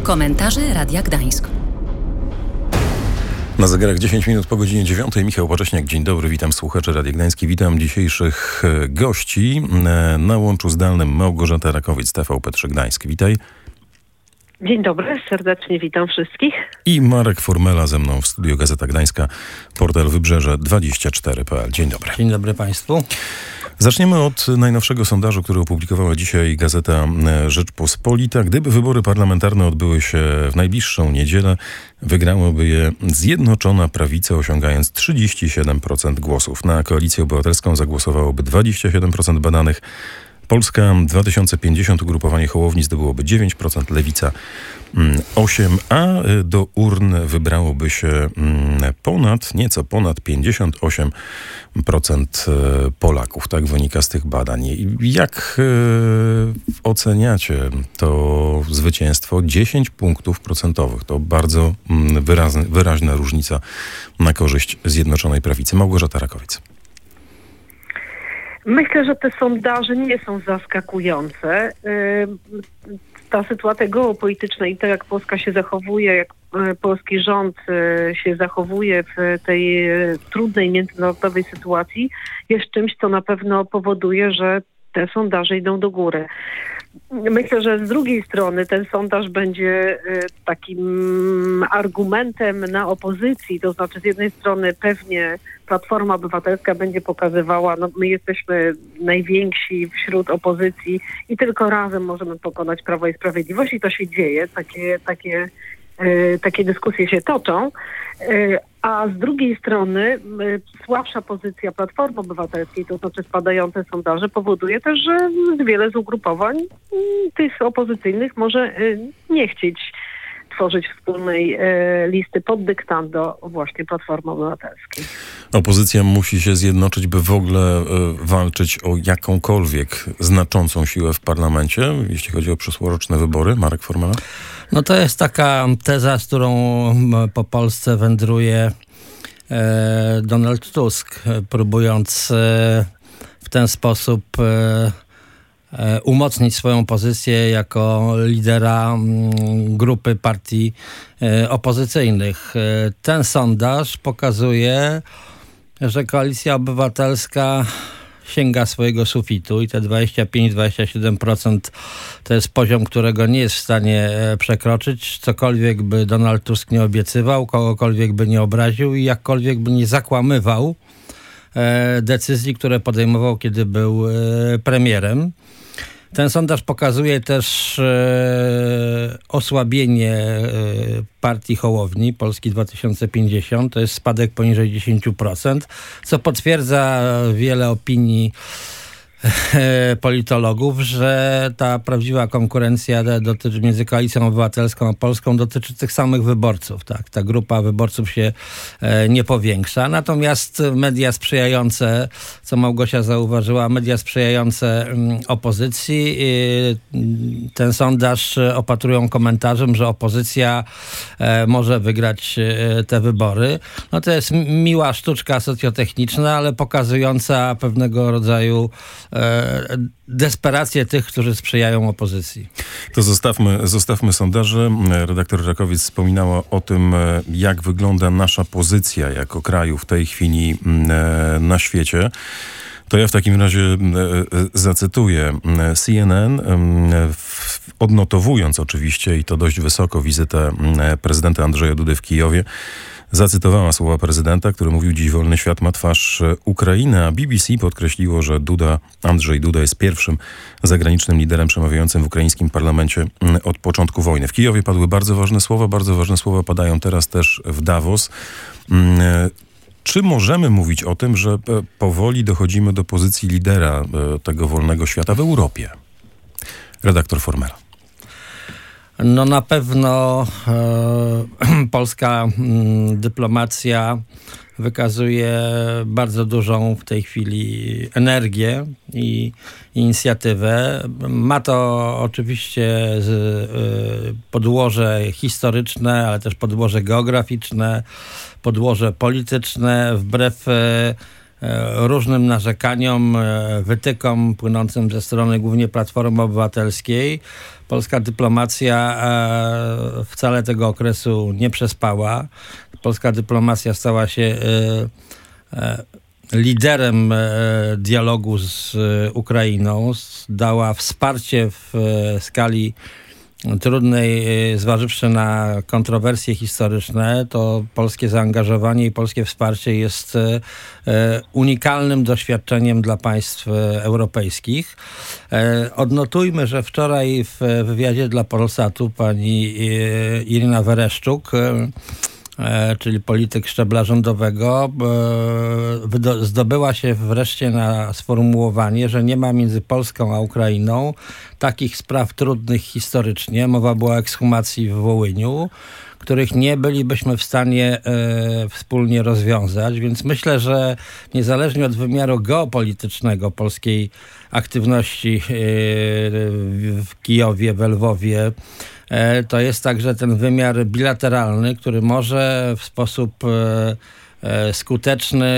Komentarze Radia Gdańsk. Na zegarach 10 minut po godzinie 9. Michał Pacześniak, dzień dobry, witam słuchaczy Radia Gdański, witam dzisiejszych gości. Na łączu zdalnym Małgorzata Rakowiec, TVP3 Gdańsk, witaj. Dzień dobry, serdecznie witam wszystkich. I Marek Formela ze mną w studiu Gazeta Gdańska, portal Wybrzeże24.pl. Dzień dobry. Dzień dobry Państwu. Zaczniemy od najnowszego sondażu, który opublikowała dzisiaj Gazeta Rzeczpospolita. Gdyby wybory parlamentarne odbyły się w najbliższą niedzielę, wygrałaby je Zjednoczona Prawica, osiągając 37% głosów. Na Koalicję Obywatelską zagłosowałoby 27% badanych. Polska 2050, ugrupowanie Hołowni, zdobyłoby 9%, Lewica 8%, a do urn wybrałoby się nieco ponad 58% Polaków. Tak wynika z tych badań. Jak oceniacie to zwycięstwo? 10 punktów procentowych. To bardzo wyraźna różnica na korzyść Zjednoczonej Prawicy. Małgorzata Rakowiec. Myślę, że te sondaże nie są zaskakujące. Ta sytuacja geopolityczna i to, jak Polska się zachowuje, jak polski rząd się zachowuje w tej trudnej międzynarodowej sytuacji, jest czymś, co na pewno powoduje, że te sondaże idą do góry. Myślę, że z drugiej strony ten sondaż będzie takim argumentem na opozycji, to znaczy z jednej strony pewnie Platforma Obywatelska będzie pokazywała, my jesteśmy najwięksi wśród opozycji i tylko razem możemy pokonać Prawo i Sprawiedliwość i to się dzieje, takie dyskusje się toczą, a z drugiej strony słabsza pozycja Platformy Obywatelskiej, to znaczy spadające sondaże, powoduje też, że wiele z ugrupowań tych opozycyjnych może nie chcieć tworzyć wspólnej listy pod dyktando właśnie Platformy Obywatelskiej. Opozycja musi się zjednoczyć, by w ogóle walczyć o jakąkolwiek znaczącą siłę w parlamencie, jeśli chodzi o przyszłoroczne wybory. Marek Formela? No to jest taka teza, z którą po Polsce wędruje Donald Tusk, próbując w ten sposób umocnić swoją pozycję jako lidera grupy partii opozycyjnych. Ten sondaż pokazuje, że Koalicja Obywatelska sięga swojego sufitu i te 25-27% to jest poziom, którego nie jest w stanie przekroczyć. Cokolwiek by Donald Tusk nie obiecywał, kogokolwiek by nie obraził i jakkolwiek by nie zakłamywał decyzji, które podejmował, kiedy był premierem. Ten sondaż pokazuje też osłabienie partii Hołowni, Polski 2050. To jest spadek poniżej 10%, co potwierdza wiele opinii politologów, że ta prawdziwa konkurencja między Koalicją Obywatelską a Polską dotyczy tych samych wyborców. Tak? Ta grupa wyborców się nie powiększa. Natomiast media sprzyjające, co Małgosia zauważyła, media sprzyjające opozycji, ten sondaż opatrują komentarzem, że opozycja może wygrać te wybory. No to jest miła sztuczka socjotechniczna, ale pokazująca pewnego rodzaju desperację tych, którzy sprzyjają opozycji. To zostawmy sondaże. Redaktor Rakowiec wspominała o tym, jak wygląda nasza pozycja jako kraju w tej chwili na świecie. To ja w takim razie zacytuję CNN, odnotowując oczywiście i to dość wysoko wizytę prezydenta Andrzeja Dudy w Kijowie, zacytowała słowa prezydenta, który mówił: dziś wolny świat ma twarz Ukrainy, a BBC podkreśliło, że Andrzej Duda jest pierwszym zagranicznym liderem przemawiającym w ukraińskim parlamencie od początku wojny. W Kijowie padły bardzo ważne słowa padają teraz też w Davos. Czy możemy mówić o tym, że powoli dochodzimy do pozycji lidera tego wolnego świata w Europie? Redaktor Formela. No na pewno polska dyplomacja wykazuje bardzo dużą w tej chwili energię i inicjatywę. Ma to oczywiście podłoże historyczne, ale też podłoże geograficzne, podłoże polityczne. Wbrew różnym narzekaniom, wytykom płynącym ze strony głównie Platformy Obywatelskiej, polska dyplomacja wcale tego okresu nie przespała. Polska dyplomacja stała się liderem dialogu z Ukrainą, dała wsparcie w skali trudnej, zważywszy na kontrowersje historyczne, to polskie zaangażowanie i polskie wsparcie jest unikalnym doświadczeniem dla państw europejskich. Odnotujmy, że wczoraj w wywiadzie dla Polsatu pani Irina Wereszczuk, czyli polityk szczebla rządowego, zdobyła się wreszcie na sformułowanie, że nie ma między Polską a Ukrainą takich spraw trudnych historycznie, mowa była o ekshumacji w Wołyniu, których nie bylibyśmy w stanie wspólnie rozwiązać, więc myślę, że niezależnie od wymiaru geopolitycznego polskiej aktywności w Kijowie, w Lwowie, to jest także ten wymiar bilateralny, który może w sposób skuteczny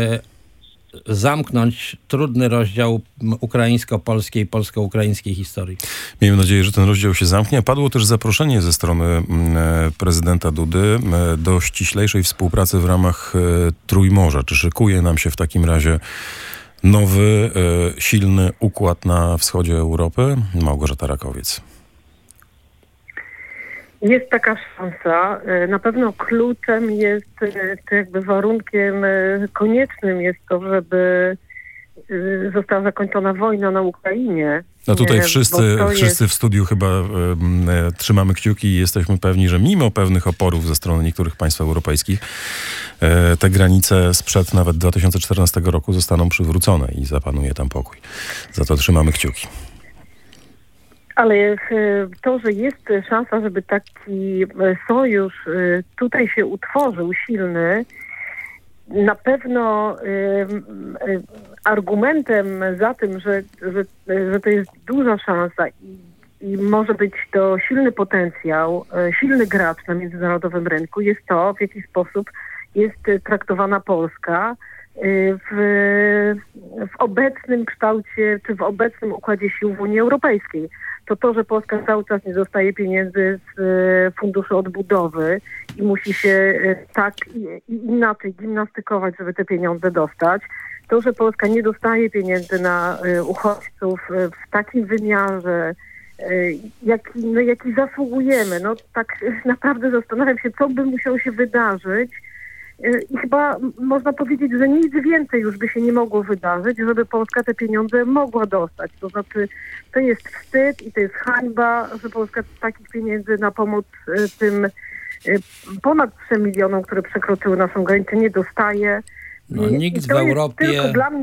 zamknąć trudny rozdział ukraińsko-polskiej, polsko-ukraińskiej historii. Miejmy nadzieję, że ten rozdział się zamknie. Padło też zaproszenie ze strony prezydenta Dudy do ściślejszej współpracy w ramach Trójmorza. Czy szykuje nam się w takim razie nowy, silny układ na wschodzie Europy? Małgorzata Rakowiec. Jest taka szansa. Na pewno kluczem jest, czy jakby warunkiem koniecznym jest to, żeby została zakończona wojna na Ukrainie. No tutaj wszyscy w studiu chyba trzymamy kciuki i jesteśmy pewni, że mimo pewnych oporów ze strony niektórych państw europejskich te granice sprzed nawet 2014 roku zostaną przywrócone i zapanuje tam pokój. Za to trzymamy kciuki. Ale to, że jest szansa, żeby taki sojusz tutaj się utworzył, silny, na pewno argumentem za tym, że to jest duża szansa i może być to silny potencjał, silny gracz na międzynarodowym rynku, jest to, w jaki sposób jest traktowana Polska w obecnym kształcie, czy w obecnym układzie sił w Unii Europejskiej. To, że Polska cały czas nie dostaje pieniędzy z Funduszu Odbudowy i musi się tak i inaczej gimnastykować, żeby te pieniądze dostać. To, że Polska nie dostaje pieniędzy na uchodźców w takim wymiarze, jaki zasługujemy. No tak naprawdę zastanawiam się, co by musiało się wydarzyć. I chyba można powiedzieć, że nic więcej już by się nie mogło wydarzyć, żeby Polska te pieniądze mogła dostać. To znaczy, to jest wstyd i to jest hańba, że Polska takich pieniędzy na pomoc tym ponad 3 milionom, które przekroczyły naszą granicę, nie dostaje. No, nikt w Europie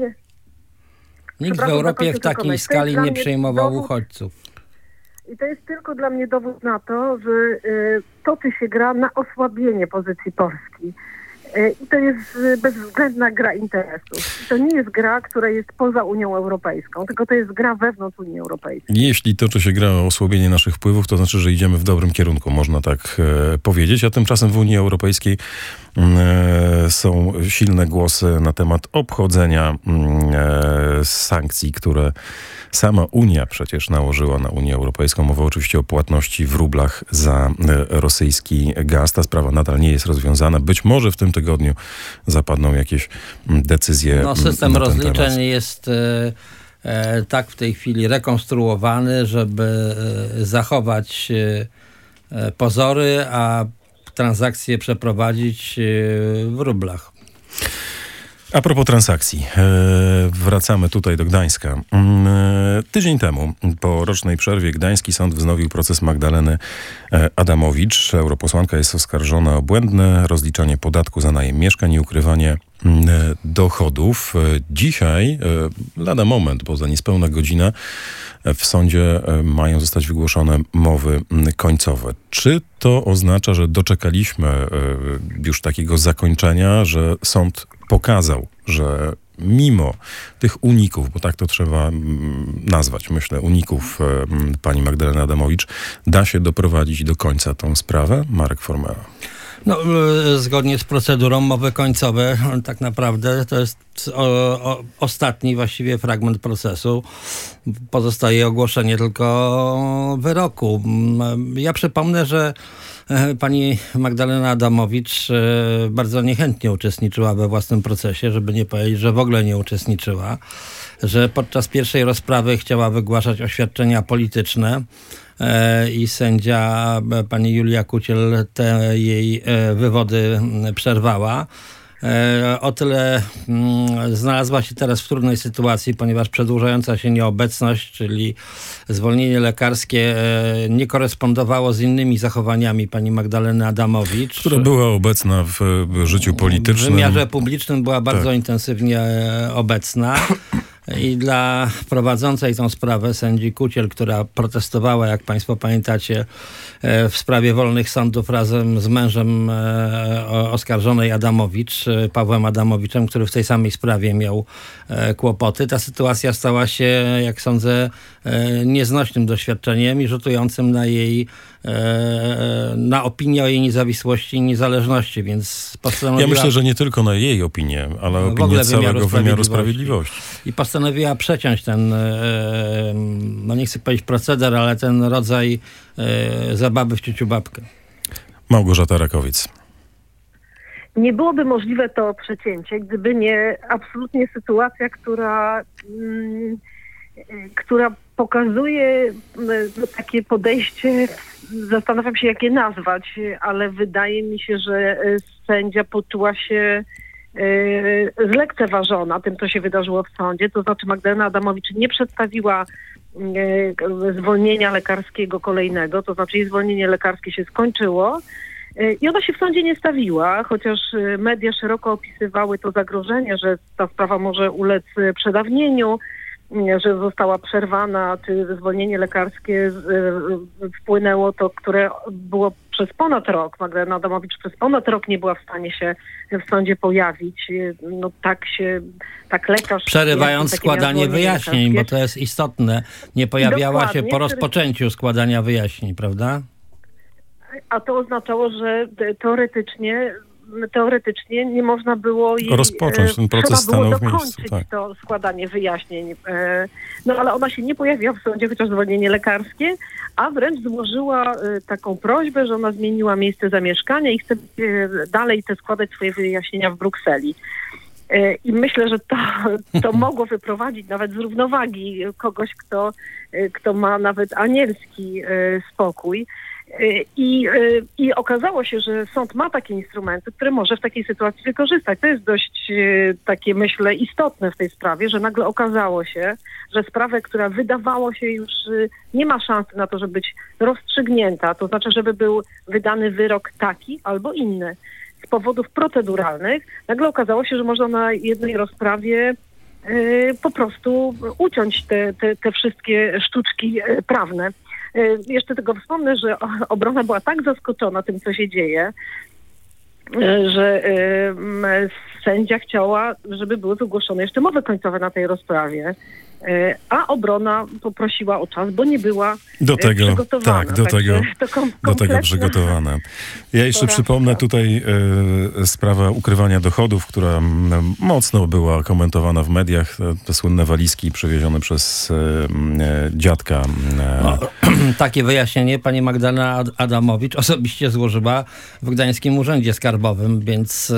w takiej skali nie przejmował uchodźców. I to jest tylko dla mnie dowód na to, że toczy się gra na osłabienie pozycji Polski. I to jest bezwzględna gra interesów. To nie jest gra, która jest poza Unią Europejską, tylko to jest gra wewnątrz Unii Europejskiej. Jeśli toczy się gra o osłabienie naszych wpływów, to znaczy, że idziemy w dobrym kierunku, można tak powiedzieć. A tymczasem w Unii Europejskiej są silne głosy na temat obchodzenia sankcji, które sama Unia przecież nałożyła na Unię Europejską. Mowa oczywiście o płatności w rublach za rosyjski gaz. Ta sprawa nadal nie jest rozwiązana. Być może w tym tygodniu zapadną jakieś decyzje. No, system rozliczeń jest tak w tej chwili rekonstruowany, żeby zachować pozory, a transakcje przeprowadzić w rublach. A propos transakcji, wracamy tutaj do Gdańska. Tydzień temu, po rocznej przerwie, gdański sąd wznowił proces Magdaleny Adamowicz. Europosłanka jest oskarżona o błędne rozliczanie podatku za najem mieszkań i ukrywanie dochodów. Dzisiaj, lada moment, bo za niespełna godzinę, w sądzie mają zostać wygłoszone mowy końcowe. Czy to oznacza, że doczekaliśmy już takiego zakończenia, że sąd pokazał, że mimo tych uników, bo tak to trzeba nazwać, myślę, uników pani Magdaleny Adamowicz, da się doprowadzić do końca tą sprawę? Marek Formuła. No, zgodnie z procedurą mowy końcowe tak naprawdę to jest ostatni właściwie fragment procesu. Pozostaje ogłoszenie tylko wyroku. Ja przypomnę, że pani Magdalena Adamowicz bardzo niechętnie uczestniczyła we własnym procesie, żeby nie powiedzieć, że w ogóle nie uczestniczyła, że podczas pierwszej rozprawy chciała wygłaszać oświadczenia polityczne i sędzia pani Julia Kuciel te jej wywody przerwała. O tyle znalazła się teraz w trudnej sytuacji, ponieważ przedłużająca się nieobecność, czyli zwolnienie lekarskie, nie korespondowało z innymi zachowaniami pani Magdaleny Adamowicz. Która była obecna w życiu politycznym. W wymiarze publicznym była bardzo intensywnie obecna. I dla prowadzącej tą sprawę sędzi Kuciel, która protestowała, jak państwo pamiętacie, w sprawie wolnych sądów razem z mężem oskarżonej Adamowicz, Pawłem Adamowiczem, który w tej samej sprawie miał kłopoty. Ta sytuacja stała się, jak sądzę, nieznośnym doświadczeniem i rzutującym na opinię o jej niezawisłości i niezależności, więc postanowiła... Ja myślę, że nie tylko na jej opinię, ale opinię całego wymiaru sprawiedliwości. I postanowiła przeciąć ten, no nie chcę powiedzieć proceder, ale ten rodzaj zabawy w ciuciu babkę. Małgorzata Rakowiec. Nie byłoby możliwe to przecięcie, gdyby nie absolutnie sytuacja, która pokazuje takie podejście, zastanawiam się, jak je nazwać, ale wydaje mi się, że sędzia poczuła się zlekceważona tym, co się wydarzyło w sądzie. To znaczy Magdalena Adamowicz nie przedstawiła zwolnienia lekarskiego kolejnego, to znaczy jej zwolnienie lekarskie się skończyło i ona się w sądzie nie stawiła, chociaż media szeroko opisywały to zagrożenie, że ta sprawa może ulec przedawnieniu, że została przerwana, czy zwolnienie lekarskie wpłynęło to, które było przez ponad rok. Magdalena Adamowicz przez ponad rok nie była w stanie się w sądzie pojawić. No tak lekarz... Przerywając składanie wyjaśnień, bo to jest istotne. Nie pojawiała się po rozpoczęciu składania wyjaśnień, prawda? A to oznaczało, że teoretycznie nie można było jej... rozpocząć ten proces, stanął w miejscu. Tak. To składanie wyjaśnień. No ale ona się nie pojawiła w sądzie, chociaż zwolnienie lekarskie, a wręcz złożyła taką prośbę, że ona zmieniła miejsce zamieszkania i chce dalej składać swoje wyjaśnienia w Brukseli. I myślę, że to mogło wyprowadzić nawet z równowagi kogoś, kto ma nawet anielski spokój. I okazało się, że sąd ma takie instrumenty, które może w takiej sytuacji wykorzystać. To jest dość takie, myślę, istotne w tej sprawie, że nagle okazało się, że sprawę, która wydawało się już nie ma szansy na to, żeby być rozstrzygnięta, to znaczy, żeby był wydany wyrok taki albo inny z powodów proceduralnych, nagle okazało się, że można na jednej rozprawie po prostu uciąć te wszystkie sztuczki prawne. Jeszcze tylko wspomnę, że obrona była tak zaskoczona tym, co się dzieje, że sędzia chciała, żeby były wygłoszone jeszcze mowy końcowe na tej rozprawie, a obrona poprosiła o czas, bo nie była przygotowana. Do tego przygotowana. Ja jeszcze przypomnę tutaj sprawę ukrywania dochodów, która mocno była komentowana w mediach. Te słynne walizki przywiezione przez dziadka. Takie wyjaśnienie pani Magdalena Adamowicz osobiście złożyła w Gdańskim Urzędzie Skarbowym, więc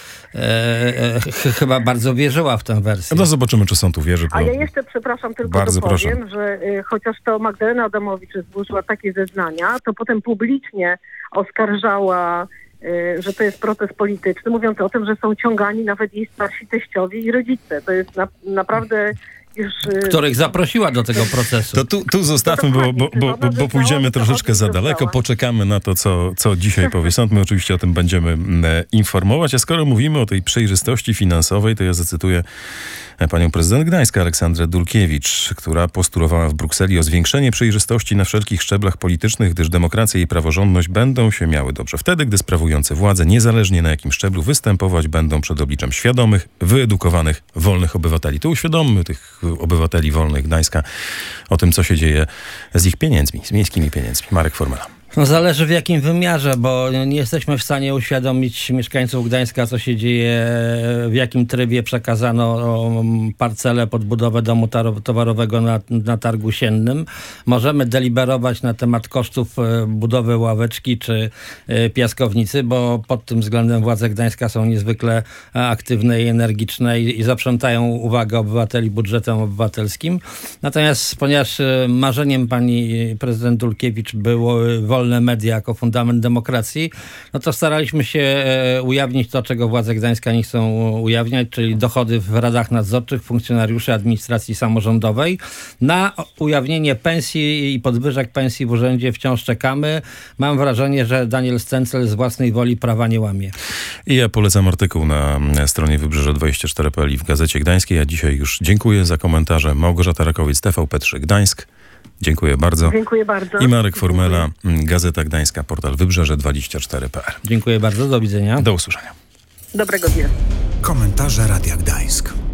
chyba bardzo wierzyła w tę wersję. No zobaczymy, czy sąd uwierzy. A ja jeszcze, przepraszam, tylko bardzo dopowiem, proszę, że chociaż to Magdalena Adamowicz złożyła takie zeznania, to potem publicznie oskarżała, że to jest proces polityczny, mówiąc o tym, że są ciągani nawet jej starsi teściowie i rodzice. To jest naprawdę... których zaprosiła do tego procesu. To tu zostawmy, bo pójdziemy troszeczkę za daleko. Poczekamy na to, co dzisiaj powie sąd. My oczywiście o tym będziemy informować. A skoro mówimy o tej przejrzystości finansowej, to ja zacytuję panią prezydent Gdańska Aleksandrę Dulkiewicz, która postulowała w Brukseli o zwiększenie przejrzystości na wszelkich szczeblach politycznych, gdyż demokracja i praworządność będą się miały dobrze wtedy, gdy sprawujący władzę, niezależnie na jakim szczeblu, występować będą przed obliczem świadomych, wyedukowanych, wolnych obywateli. To uświadommy tych obywateli wolnych Gdańska o tym, co się dzieje z ich pieniędzmi, z miejskimi pieniędzmi. Marek Formela. No zależy w jakim wymiarze, bo nie jesteśmy w stanie uświadomić mieszkańców Gdańska, co się dzieje, w jakim trybie przekazano parcelę pod budowę domu towarowego na Targu Siennym. Możemy deliberować na temat kosztów budowy ławeczki czy piaskownicy, bo pod tym względem władze Gdańska są niezwykle aktywne i energiczne i zaprzątają uwagę obywateli budżetem obywatelskim. Natomiast ponieważ marzeniem pani prezydent Dulkiewicz było wolne media jako fundament demokracji, no to staraliśmy się ujawnić to, czego władze Gdańska nie chcą ujawniać, czyli dochody w radach nadzorczych funkcjonariuszy administracji samorządowej. Na ujawnienie pensji i podwyżek pensji w urzędzie wciąż czekamy. Mam wrażenie, że Daniel Stencel z własnej woli prawa nie łamie. I ja polecam artykuł na stronie Wybrzeże24.pl i w Gazecie Gdańskiej. Ja dzisiaj już dziękuję za komentarze. Małgorzata Rakowiec, TV3 Gdańsk. Dziękuję bardzo. Dziękuję bardzo. I Marek Formela, Gazeta Gdańska, portal Wybrzeże24.pl. Dziękuję bardzo, do widzenia. Do usłyszenia. Dobrego dnia. Komentarze Radia Gdańsk.